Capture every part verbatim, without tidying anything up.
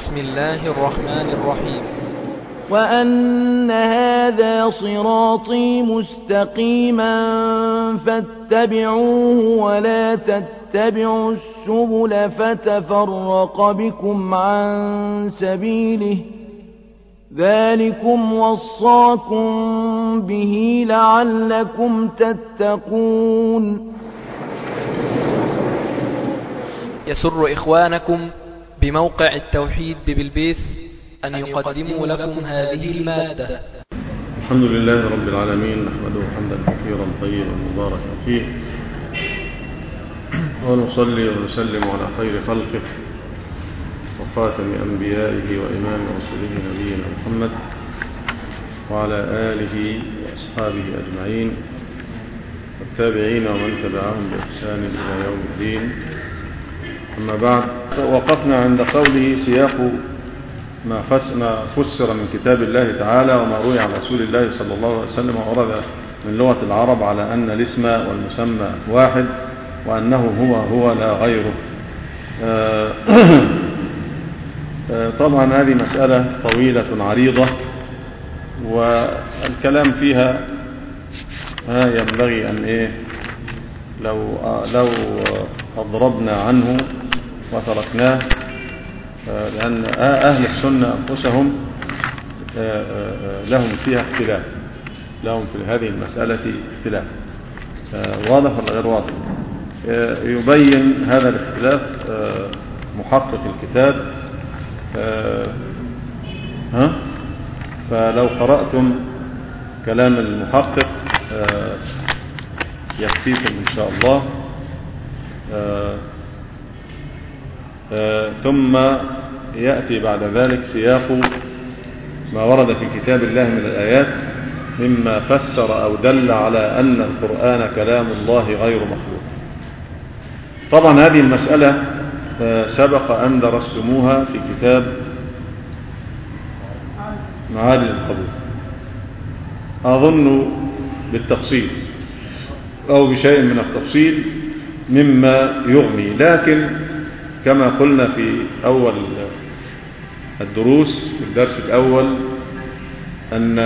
بسم الله الرحمن الرحيم. وأن هذا صراطي مستقيما فاتبعوه ولا تتبعوا السبل فتفرق بكم عن سبيله ذلكم وصاكم به لعلكم تتقون. يسر إخوانكم بموقع التوحيد ببلبيس أن يقدموا لكم هذه المادة. الحمد لله رب العالمين، نحمده حمدا كثيرا طيبا مباركا فيه، ونصلي ونسلم على خير خلقه وخاتم أنبيائه وإمام رسوله نبينا محمد وعلى آله وأصحابه أجمعين والتابعين ومن تبعهم بإحسان إلى يوم الدين. أما بعد، وقفنا عند قوله سياق ما فسر من كتاب الله تعالى وما روي عن رسول الله صلى الله عليه وسلم وورد من لغة العرب على أن الاسم والمسمى واحد وأنه هو هو لا غيره. طبعا هذه مسألة طويلة عريضة والكلام فيها ينبغي أن إيه لو لو أضربنا عنه وتركناه، لأن أهل السنة أنفسهم لهم فيها اختلاف، لهم في هذه المسألة اختلاف واضح ولا غير واضح. يبين هذا الاختلاف محقق الكتاب، ها فلو قرأتم كلام المحقق يكفيكم إن شاء الله. ثم يأتي بعد ذلك سياق ما ورد في كتاب الله من الآيات مما فسر أو دل على أن القرآن كلام الله غير مخلوق. طبعا هذه المسألة سبق أن درستموها في كتاب معالي القبول، أظن بالتفصيل أو بشيء من التفصيل مما يغني، لكن كما قلنا في أول الدروس في الدرس الأول أن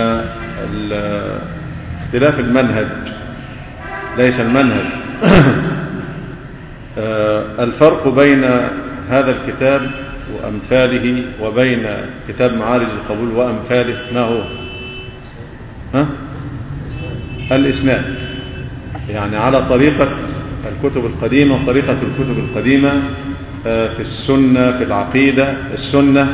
اختلاف المنهج ليس المنهج. الفرق بين هذا الكتاب وأمثاله وبين كتاب معالي القبول وأمثاله ما هو؟ ها؟ الإسناد، يعني على طريقة الكتب القديمة وطريقة الكتب القديمة في السنة في العقيدة السنة،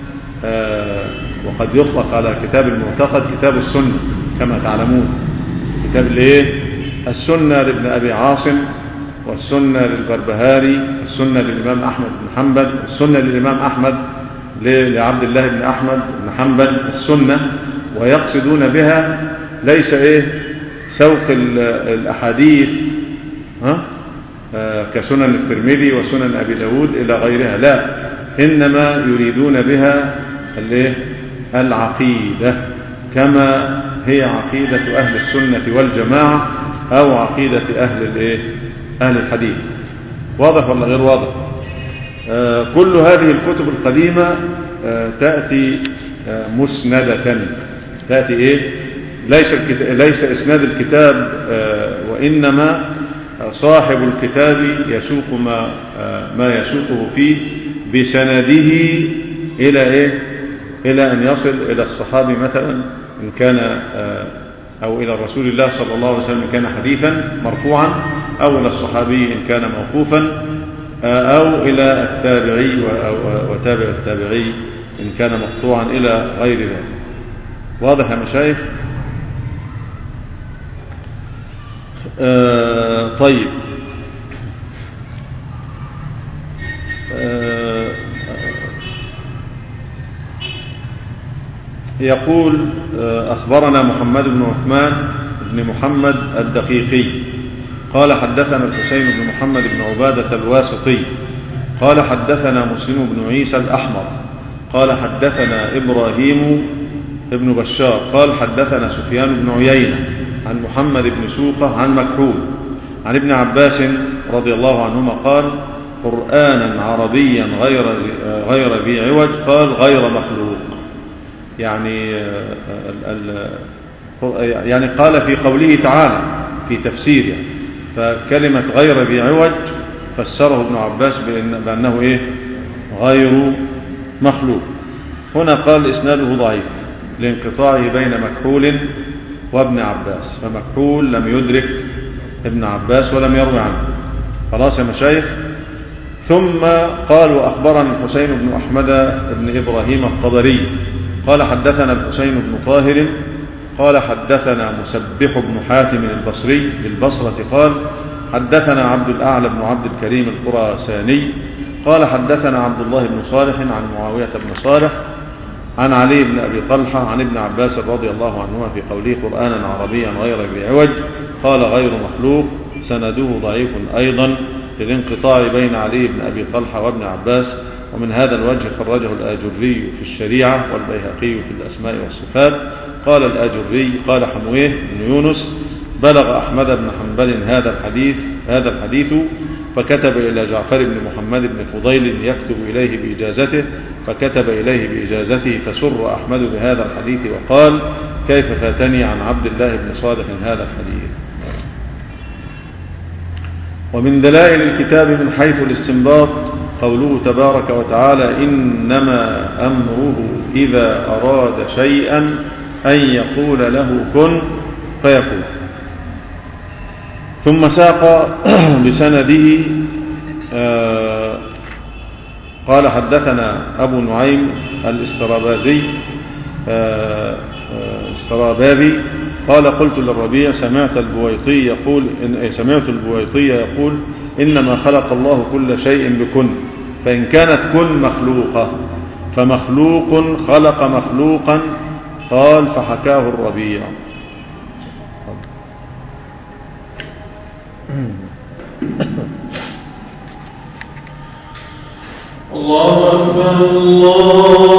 وقد يطلق على كتاب المعتقد كتاب السنة كما تعلمون، كتاب الايه السنة لابن أبي عاصم، والسنة للبربهاري، السنة للإمام أحمد بن حنبل، السنة للإمام أحمد لعبد الله بن أحمد بن حنبل السنة، ويقصدون بها ليس ايه سوق الأحاديث ها كسنن الترمذي وسنن أبي داود إلى غيرها، لا، إنما يريدون بها العقيدة كما هي عقيدة أهل السنة والجماعة أو عقيدة أهل أهل الحديث. واضح ولا غير واضح؟ آه كل هذه الكتب القديمة آه تأتي آه مسندة، تأتي إيه ليس, ليس إسناد الكتاب آه وإنما صاحب الكتاب يسوق ما, ما يسوقه فيه بسنده إلى إيه إلى أن يصل إلى الصحابي مثلا إن كان أو إلى رسول الله صلى الله عليه وسلم إن كان حديثا مرفوعا، أو إلى الصحابي إن كان موقوفا، أو إلى التابعي وتابع التابعي إن كان مقطوعا إلى غير ذلك. واضح يا مشايخ؟ آه طيب. آه يقول آه أخبرنا محمد بن عثمان بن محمد الدقيقي قال حدثنا الحسين بن محمد بن عبادة الواسطي قال حدثنا مسلم بن عيسى الأحمر قال حدثنا إبراهيم ابن بشار قال حدثنا سفيان بن عيينة عن محمد بن سوقة عن مكحول عن ابن عباس رضي الله عنهما قال قرآنا عربيا غير غير ذي عوج قال غير مخلوق. يعني يعني قال في قوله تعالى في تفسيره، فكلمة غير ذي عوج فسره ابن عباس بأنه إيه؟ غير مخلوق. هنا قال إسناده ضعيف لانقطاعه بين مكحول وابن عباس، فمكحول لم يدرك ابن عباس ولم يروي عنه. خلاص يا مشايخ. ثم قال وأخبرنا الحسين بن أحمد بن إبراهيم الطبري قال حدثنا الحسين بن طاهر قال حدثنا مسبح بن حاتم البصري بالبصرة قال حدثنا عبد الأعلى بن عبد الكريم الخراساني قال حدثنا عبد الله بن صالح عن معاوية بن صالح عن علي بن أبي طلحة عن ابن عباس رضي الله عنهما في قوله قرآنا عربيا غير ذي عوج قال غير مخلوق، سنده ضعيف أيضا للانقطاع بين علي بن أبي طلحة وابن عباس. ومن هذا الوجه خرجه الآجري في الشريعة والبيهقي في الأسماء والصفات. قال الآجري قال حمويه بن يونس بلغ أحمد بن حنبل هذا الحديث هذا الحديث فكتب إلى جعفر بن محمد بن فضيل يكتب إليه بإجازته، فكتب إليه بإجازته فسر أحمد بهذا الحديث وقال كيف فاتني عن عبد الله بن صالح هذا الحديث. ومن دلائل الكتاب من حيث الاستنباط قوله تبارك وتعالى إنما أمره إذا أراد شيئا أن يقول له كن فيكون. ثم ساق بسنده آه قال حدثنا أبو نعيم الاسترابازي آه استرابابي قال قلت للربيع سمعت البويطي يقول إن سمعت البويطي يقول إنما خلق الله كل شيء بكن، فإن كانت كن مخلوقة فمخلوق خلق مخلوقا. قال فحكاه الربيع. الله أكبر الله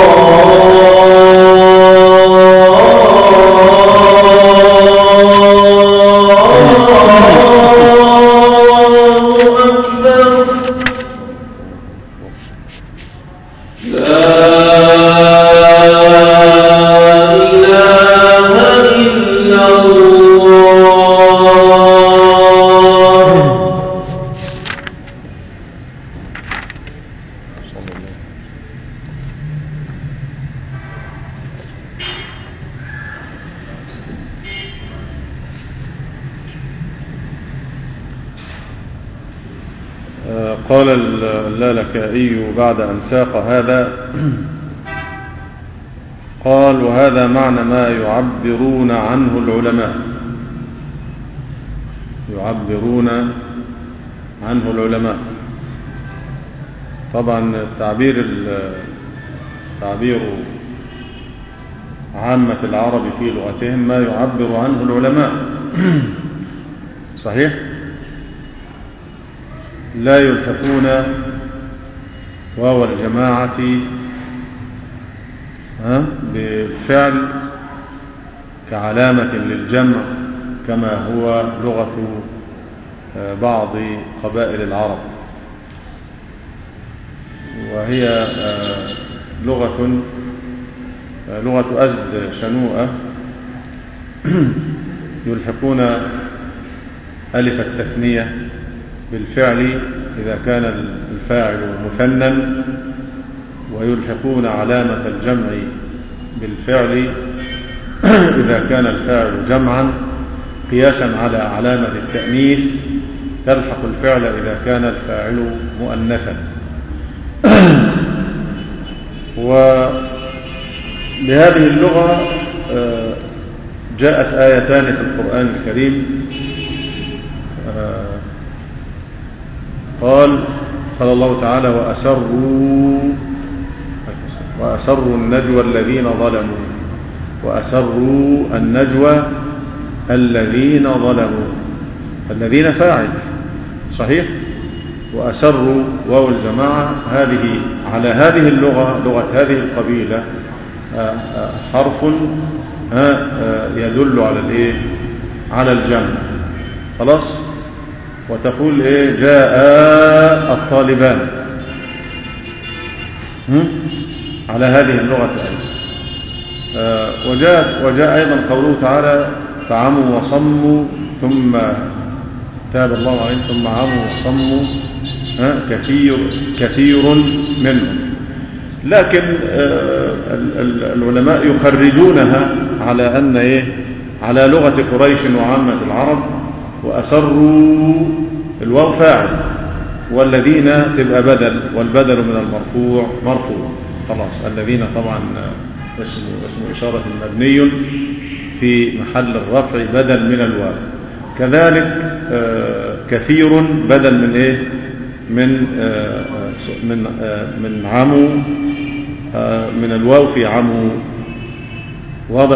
الله قال اللالكائي بعد أن ساق هذا قال: وهذا معنى ما يعبرون عنه العلماء يعبرون عنه العلماء طبعا التعبير تعبير عامة العرب في لغتهم ما يعبر عنه العلماء صحيح؟ لا يلحقون واو الجماعة بالفعل كعلامة للجمع كما هو لغة بعض قبائل العرب، وهي لغة لغة أزد شنوءة يلحقون ألف التثنية بالفعل إذا كان الفاعل مثنى، ويلحقون علامة الجمع بالفعل إذا كان الفاعل جمعا قياسا على علامة التأنيث تلحق الفعل إذا كان الفاعل مؤنثا. وبهذه اللغة جاءت آيتان في القرآن الكريم. قال قال الله تعالى: وأسروا وأسروا النجوى الذين ظلموا وأسروا النجوى الذين ظلموا الذين فاعل صحيح، وأسروا واو الجماعة هذه على هذه اللغة لغة هذه القبيلة حرف يدل على الايه على الجمع خلاص. وتقول ايه جاء الطالبان على هذه اللغة أيضا. وجاء وجاء أيضا قوله تعالى: فعموا وصموا ثم تاب الله عليهم ثم عموا وصموا كثير كثير منهم. لكن العلماء يخرجونها على أن إيه على لغة قريش وعامة العرب، وأسروا الواو فاعل والذين تبقى بدل، والبدل من المرفوع مرفوع خلاص. الذين طبعا اسم اسم إشارة مبني في محل الرفع بدل من الواو. كذلك كثير بدل من ايه من من من عمو من الواو في عمو. واضح؟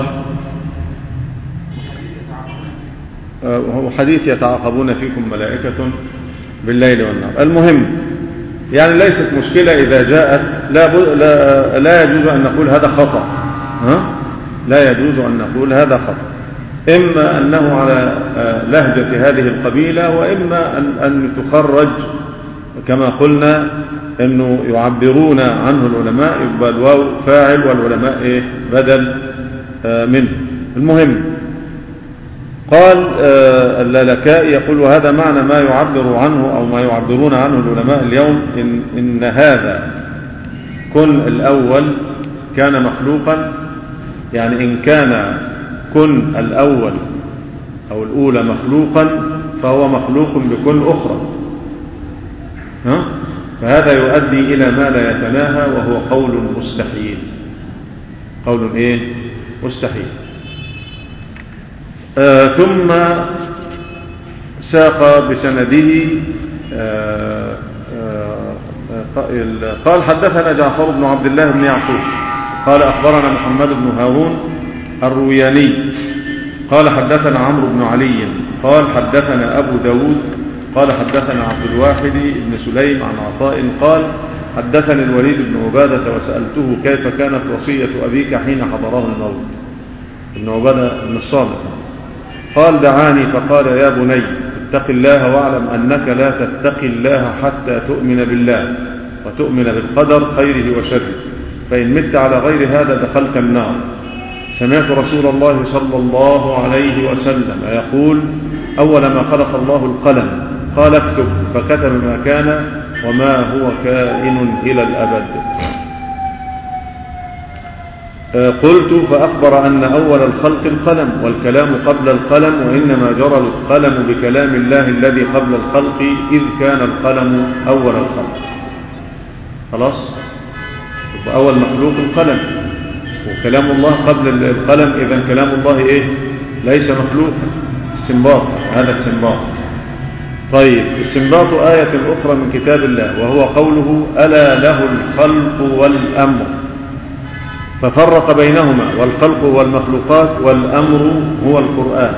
وهو حديث يتعاقبون فيكم ملائكة بالليل والنهار. المهم يعني ليست مشكلة إذا جاءت لا, لا, لا يجوز أن نقول هذا خطأ ها؟ لا يجوز أن نقول هذا خطأ، إما أنه على لهجة هذه القبيلة، وإما أن, أن تخرج كما قلنا أنه يعبرون عنه العلماء يبقى الواو فاعل والعلماء إيه بدل منه. المهم قال اللالكائي يقول: وهذا معنى ما يعبر عنه أو ما يعبرون عنه العلماء اليوم إن, إن هذا كن الأول كان مخلوقا، يعني إن كان كن الأول أو الأولى مخلوقا فهو مخلوق بكن أخرى ها؟ فهذا يؤدي إلى ما لا يتناهى وهو قول مستحيل. قول إيه مستحيل. آه ثم ساق بسنده آه آه قال: حدثنا جعفر بن عبد الله بن يعقوب قال أخبرنا محمد بن هارون الروياني قال حدثنا عمرو بن علي قال حدثنا أبو داود قال حدثنا عبد الواحد بن سليم عن عطاء قال: حدثني الوليد بن عبادة وسألته: كيف كانت وصية أبيك حين حضره الموت؟ ابن عبادة بن الصامت قال: دعاني فقال: يا بني اتق الله واعلم أنك لا تتقي الله حتى تؤمن بالله وتؤمن بالقدر خيره وشره، فإن مت على غير هذا دخلت النار. سمعت رسول الله صلى الله عليه وسلم يقول: أول ما خلق الله القلم قال: اكتب، فكتب ما كان وما هو كائن إلى الأبد. قلت فأخبر أن أول الخلق القلم والكلام قبل القلم، وإنما جرى القلم بكلام الله الذي قبل الخلق إذ كان القلم أول الخلق. خلاص، أول مخلوق القلم، وكلام الله قبل القلم، إذن كلام الله إيه؟ ليس مخلوقا. استنباط، هذا استنباط. طيب، استنباط آية أخرى من كتاب الله وهو قوله ألا له الخلق والأمر، ففرق بينهما، والخلق هو المخلوقات والأمر هو القرآن.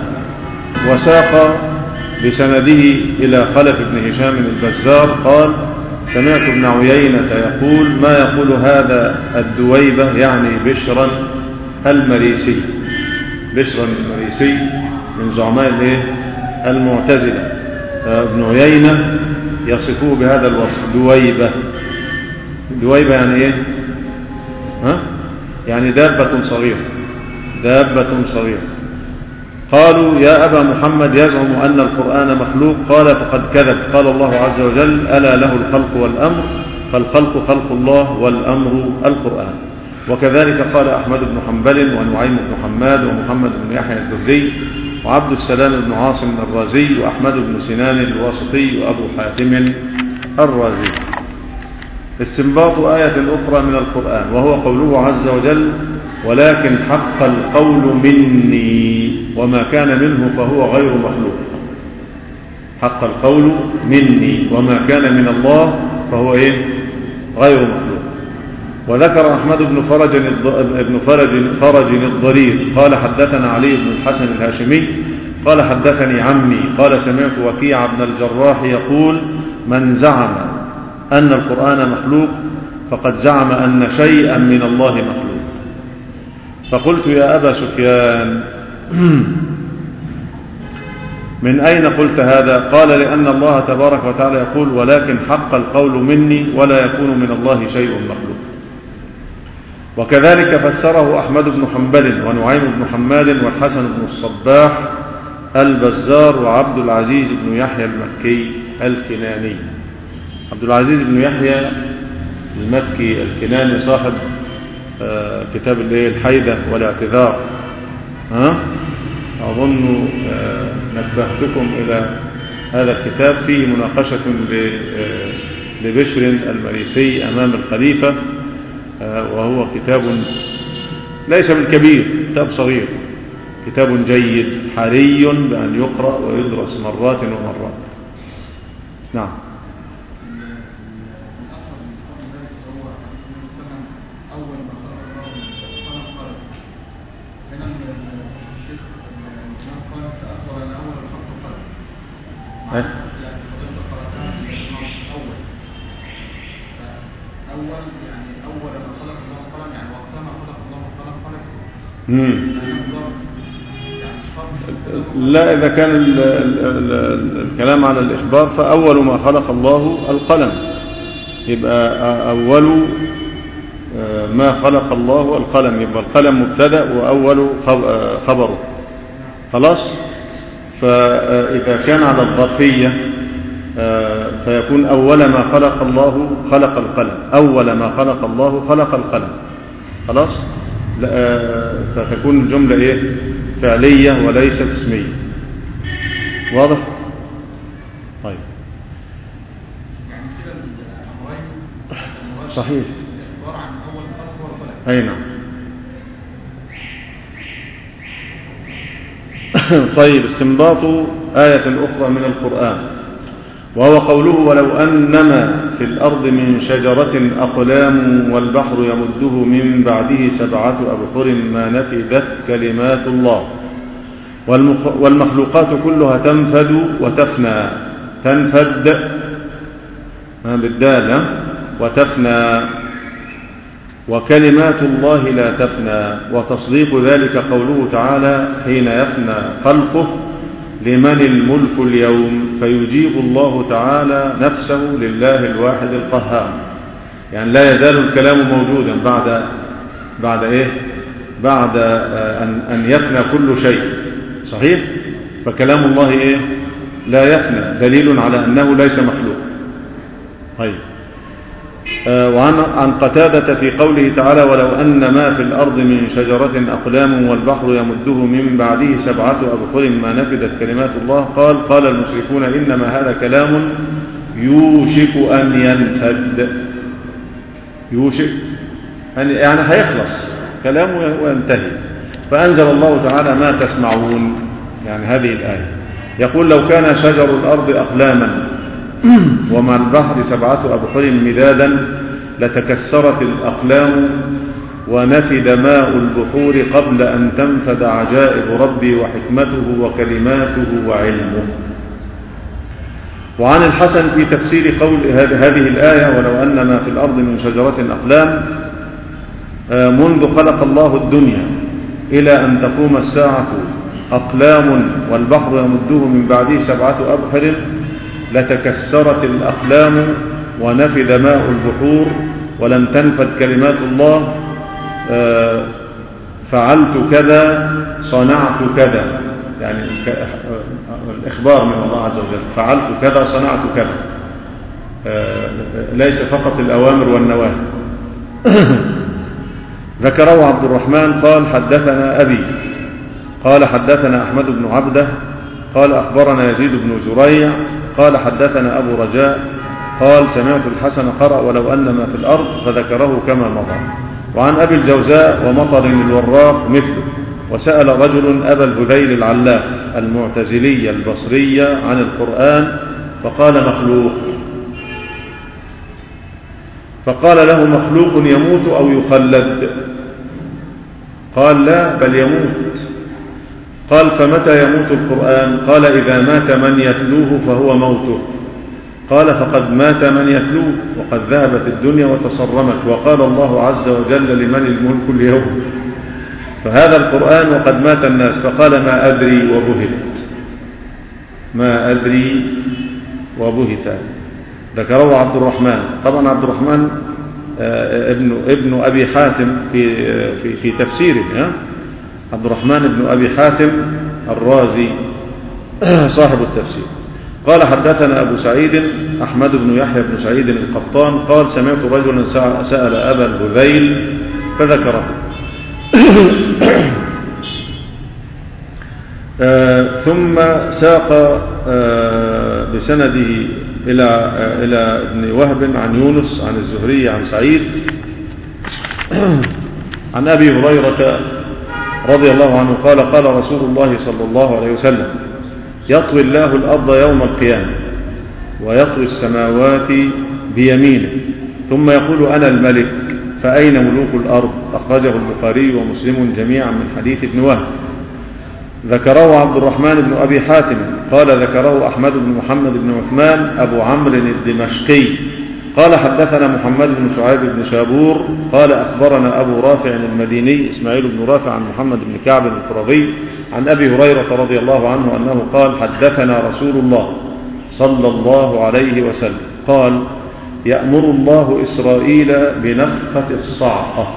وساق بسنده إلى خلف بن هشام البزار قال سمعت ابن عيينة يقول ما يقول هذا الدويبة، يعني بشرا المريسي، بشرا المريسي من زعماء المعتزلة. ابن عيينة يصفوه بهذا الوصف دويبة. دويبة يعني ايه؟ ها؟ يعني دابة صغيرة، دابة صغيرة. قالوا يا أبا محمد يزعم أن القرآن مخلوق، قال فقد كذب. قال الله عز وجل ألا له الخلق والأمر، فالخلق خلق الله والأمر القرآن. وكذلك قال أحمد بن حنبل ونعيم بن حماد ومحمد بن يحيى الدري وعبد السلام بن عاصم الرازي وأحمد بن سنان الواسطي وأبو حاتم الرازي. استنباط آية أخرى من القرآن وهو قوله عز وجل ولكن حق القول مني، وما كان منه فهو غير مخلوق. حق القول مني وما كان من الله فهو إيه؟ غير مخلوق. وذكر أحمد بن فرج ابن فرج فرج الضرير قال حدثنا علي بن الحسن الهاشمي قال حدثني عمي قال سمعت وكيع بن الجراح يقول من زعم أن القرآن مخلوق فقد زعم أن شيئا من الله مخلوق. فقلت يا أبا سفيان من أين قلت هذا؟ قال لأن الله تبارك وتعالى يقول ولكن حق القول مني ولا يكون من الله شيء مخلوق. وكذلك فسره أحمد بن حنبل ونعيم بن حماد والحسن بن الصباح البزار وعبد العزيز بن يحيى المكي الكناني. عبد العزيز بن يحيى المكي الكناني صاحب آه كتاب الحيدة والاعتذار. ها؟ أظن آه نبهتكم إلى هذا الكتاب، فيه مناقشة لبشر المريسي أمام الخليفة، آه وهو كتاب ليس بالكبير، كتاب صغير، كتاب جيد حري بأن يقرأ ويدرس مرات ومرات. نعم. لا، إذا كان ال ال ال الكلام على الإخبار فأول ما خلق الله القلم، يبقى أول ما خلق الله القلم، يبقى القلم مبتدأ وأول خبره. خلاص. فإذا كان على الظرفية فيكون أول ما خلق الله خلق القلم، أول ما خلق الله خلق القلم. خلاص. فتكون الجملة إيه؟ فعلية وليست اسمية. واضح؟ طيب. صحيح. أي نعم. طيب، استنباط آية أخرى من القرآن وهو قوله ولو أنما في الأرض من شجرة أقلام والبحر يمده من بعده سبعة أبحر ما نفدت كلمات الله. والمخلوقات كلها تنفد وتفنى، تنفد بالدال وتفنى، وكلمات الله لا تفنى. وتصديق ذلك قوله تعالى حين يفنى خلقه لمن الملك اليوم، فيجيب الله تعالى نفسه لله الواحد القهار. يعني لا يزال الكلام موجودا بعد بعد ايه بعد ان ان يفنى كل شيء. صحيح. فكلام الله ايه لا يفنى، دليل على انه ليس مخلوق. طيب. وعن عن قتادة في قوله تعالى ولو أن ما في الأرض من شجرة أقلام والبحر يمده من بعده سبعة أبحر ما نفدت كلمات الله قال قال المشركون إنما هذا كلام يوشك أن ينفد. يوشك يعني هيخلص كلامه وينتهي. فأنزل الله تعالى ما تسمعون، يعني هذه الآية يقول لو كان شجر الأرض أقلاما ومع البحر سبعة أبحر مدادا لتكسرت الأقلام ونفد ماء البحور قبل أن تنفد عجائب ربي وحكمته وكلماته وعلمه. وعن الحسن في تفسير قول هذه الآية ولو أن ما في الأرض من شجرة أقلام منذ خلق الله الدنيا إلى أن تقوم الساعة أقلام والبحر يمده من بعده سبعة أبحر لتكسرت الأقلام ونفد ماء البحور ولم تنفد كلمات الله فعلت كذا صنعت كذا، يعني الإخبار من الله عز وجل فعلت كذا صنعت كذا، ليس فقط الأوامر والنواهي. ذكره عبد الرحمن قال حدثنا أبي قال حدثنا أحمد بن عبده قال أخبرنا يزيد بن زريع قال حدثنا أبو رجاء قال سمعت الحسن قرأ ولو أن ما في الأرض فذكره كما مضى. وعن أبي الجوزاء ومطر الوراق مثله. وسأل رجل أبا الهذيل العلاف المعتزلي البصري عن القرآن فقال مخلوق، فقال له مخلوق يموت أو يخلد؟ قال لا بل يموت. قال فمتى يموت القرآن؟ قال إذا مات من يتلوه فهو موته. قال فقد مات من يتلوه وقد ذهبت الدنيا وتصرمت وقال الله عز وجل لمن الملك اليوم، فهذا القرآن وقد مات الناس. فقال ما أدري وبهت ما أدري وبهت. ذكره عبد الرحمن. طبعا عبد الرحمن ابن ابن أبي حاتم في في في تفسيره، عبد الرحمن بن أبي حاتم الرازي صاحب التفسير. قال حدثنا أبو سعيد أحمد بن يحيى بن سعيد القطان قال سمعت رجلا سأل أبا الهذيل فذكره. آه ثم ساق آه بسنده إلى آه إلى ابن وهب عن يونس عن الزهري عن سعيد عن أبي هريرة رضي الله عنه قال قال رسول الله صلى الله عليه وسلم يطوي الله الأرض يوم القيامة ويطوي السماوات بيمينه ثم يقول أنا الملك فأين ملوك الأرض؟ أخرجه البخاري ومسلم جميعا من حديث ابن وهب. ذكره عبد الرحمن بن أبي حاتم قال ذكره أحمد بن محمد بن عثمان أبو عمرو الدمشقي قال حدثنا محمد بن شعيب بن شابور قال أخبرنا أبو رافع المديني إسماعيل بن رافع عن محمد بن كعب القرظي عن أبي هريرة رضي الله عنه أنه قال حدثنا رسول الله صلى الله عليه وسلم قال يأمر الله إسرائيل بنفخة الصعقة.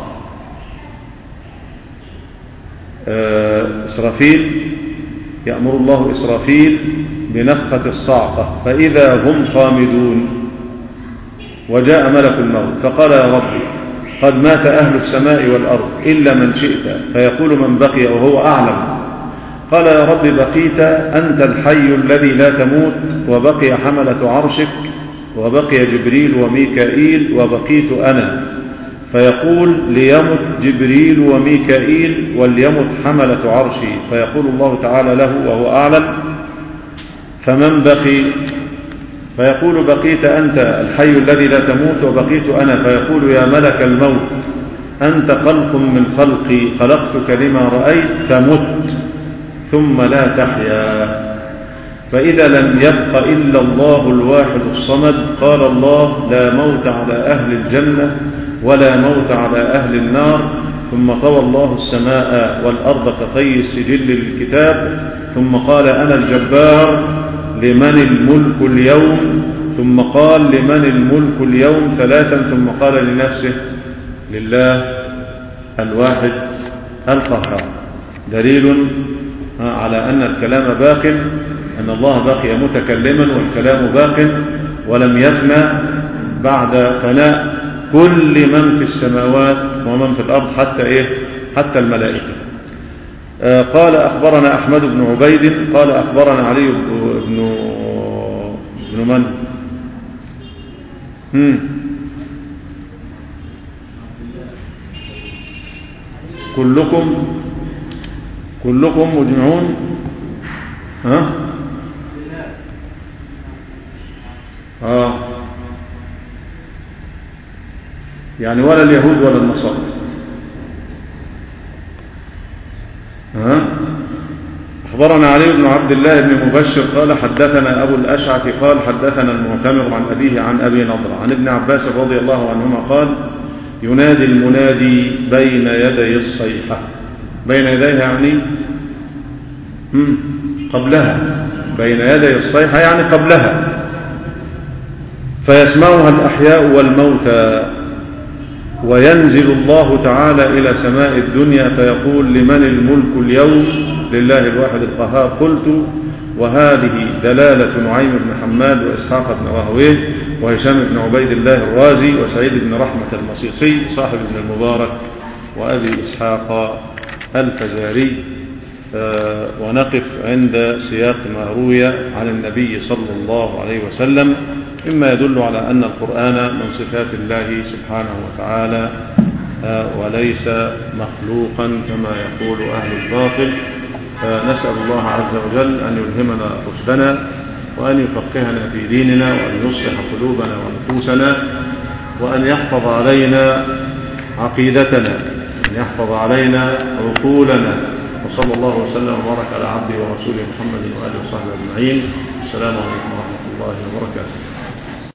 إسرافيل يأمر الله إسرافيل بنفخة الصعقة فإذا هم خامدون وجاء ملك الموت فقال يا ربي قد مات أهل السماء والأرض إلا من شئت فيقول من بقي وهو أعلم. قال يا رب بقيت أنت الحي الذي لا تموت وبقي حملة عرشك وبقي جبريل وميكائيل وبقيت أنا. فيقول ليمت جبريل وميكائيل وليمت حملة عرشي فيقول الله تعالى له وهو أعلم فمن بقي؟ فيقول بقيت أنت الحي الذي لا تموت وبقيت أنا. فيقول يا ملك الموت أنت خلق من خلقي خلقتك لما رأيت فمت ثم لا تحيا. فإذا لم يبق إلا الله الواحد الصمد قال الله لا موت على أهل الجنة ولا موت على أهل النار. ثم طوى الله السماء والأرض كطي السجل للكتاب ثم قال أنا الجبار لمن الملك اليوم ثم قال لمن الملك اليوم ثلاثا ثم قال لنفسه لله الواحد القهار. دليل على أن الكلام باق، أن الله بقي متكلما والكلام باق ولم يفنى بعد فناء كل من في السماوات ومن في الأرض حتى إيه حتى الملائكة. آه قال أخبرنا أحمد بن عبيد قال أخبرنا علي بن بن من هم. كلكم كلكم مجمعون ها آه يعني ولا اليهود ولا النصارى ها. أخبرنا علي بن عبد الله بن مبشر قال حدثنا أبو الأشعث قال حدثنا المعتمر عن أبيه عن أبي نضر عن ابن عباس رضي الله عنهما قال ينادي المنادي بين يدي الصيحة. بين يديها يعني قبلها، بين يدي الصيحة يعني قبلها، فيسمعها الأحياء والموتى، وينزل الله تعالى إلى سماء الدنيا فيقول لمن الملك اليوم؟ لله الواحد القهار. قلت وهذه دلالة نعيم بن حماد وإسحاق بن راهويه وهشام بن عبيد الله الرازي وسعيد بن رحمة المصيصي صاحب ابن المبارك وأبي إسحاق الفزاري. آه ونقف عند سياق ما روي عن النبي صلى الله عليه وسلم مما يدل على أن القرآن من صفات الله سبحانه وتعالى آه وليس مخلوقا كما يقول أهل الباطل. آه نسأل الله عز وجل أن يلهمنا رشدنا وأن يفقهنا في ديننا وأن يصلح قلوبنا ونفوسنا وأن يحفظ علينا عقيدتنا، أن يحفظ علينا عقولنا. وصلى الله وسلم وبارك على عبده ورسوله محمد وآله وصحبه أجمعين. السلام عليكم ورحمة الله وبركاته.